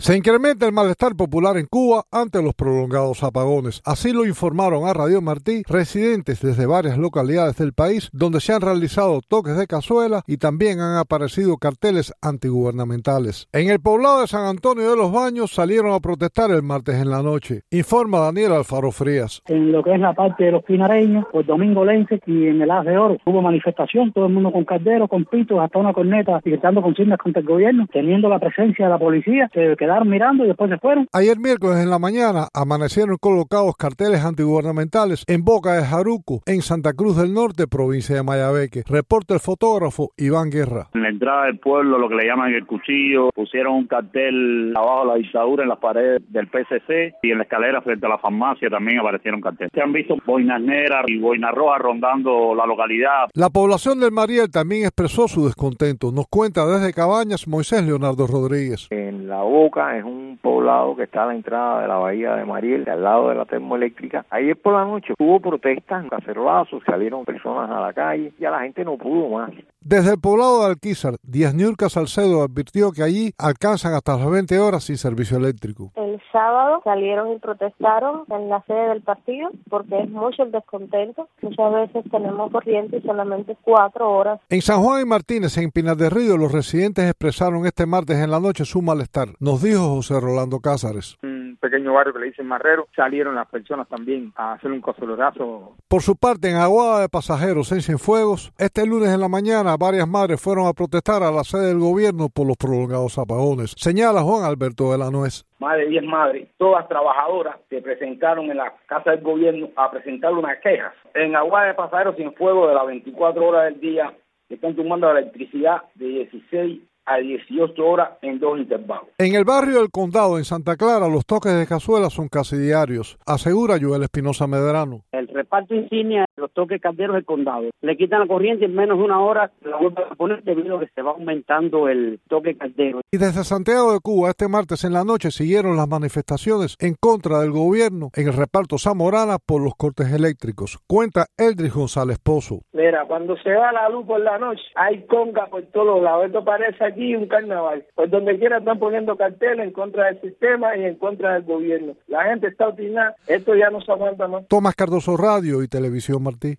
Se incrementa el malestar popular en Cuba ante los prolongados apagones. Así lo informaron a Radio Martí residentes desde varias localidades del país donde se han realizado toques de cazuela y también han aparecido carteles antigubernamentales. En el poblado de San Antonio de los Baños salieron a protestar el martes en la noche. Informa Daniel Alfaro Frías. En lo que es la parte de los pinareños, pues Domingo Lense y en el Haz de Oro hubo manifestación, todo el mundo con calderos, con pitos, hasta una corneta, gritando consignas contra el gobierno, teniendo la presencia de la policía, se quedaron mirando y después se fueron. Ayer miércoles en la mañana amanecieron colocados carteles antigubernamentales en Boca de Jaruco, en Santa Cruz del Norte, provincia de Mayabeque. Reporta el fotógrafo Iván Guerra. En la entrada del pueblo, lo que le llaman el cuchillo, pusieron un cartel abajo de la dictadura en las paredes del PCC y en la escalera frente a la farmacia también aparecieron carteles. Se han visto boinas negras y boinas rojas rondando la localidad. La población del Mariel también expresó su descontento. Nos cuenta desde Cabañas Moisés Leonardo Rodríguez. En La Boca es un poblado que está a la entrada de la bahía de Mariel, al lado de la termoeléctrica. Ayer por la noche hubo protestas, cacerolazos, salieron personas a la calle, ya la gente no pudo más. Desde el poblado de Alquizar, Díaz Niurka Salcedo advirtió que allí alcanzan hasta las 20 horas sin servicio eléctrico. El sábado salieron y protestaron en la sede del partido porque es mucho el descontento. Muchas veces tenemos corriente y solamente 4 horas. En San Juan y Martínez, en Pinar del Río, los residentes expresaron este martes en la noche su malestar. Nos dijo José Rolando Cázares. Un pequeño barrio que le dicen Marrero, salieron las personas también a hacer un cacerolazo. Por su parte, en Aguada de Pasajeros, en Cienfuegos, este lunes en la mañana varias madres fueron a protestar a la sede del gobierno por los prolongados apagones. Señala Juan Alberto de la Nuez. Más de 10 madres, todas trabajadoras, se presentaron en la Casa del Gobierno a presentar unas quejas. En Aguada de Pasajeros, Cienfuegos, de las 24 horas del día, están tomando la electricidad de 16 a 18 horas en 2 intervalos. En el barrio del Condado, en Santa Clara, los toques de cazuela son casi diarios, asegura Joel Espinosa Medrano. El reparto insignia de los toques calderos del condado. Le quitan la corriente en menos de una hora, la vuelven a poner debido a que se va aumentando el toque caldero. Y desde Santiago de Cuba, este martes en la noche, siguieron las manifestaciones en contra del gobierno en el reparto Zamorana por los cortes eléctricos. Cuenta Eldris González Pozo. Mira, cuando se va la luz por la noche, hay conga por todos lados. Esto parece aquí un carnaval. Pues donde quiera están poniendo carteles en contra del sistema y en contra del gobierno. La gente está obstinada. Esto ya no se aguanta más. Tomás Cardoso, Radio y Televisión Martí.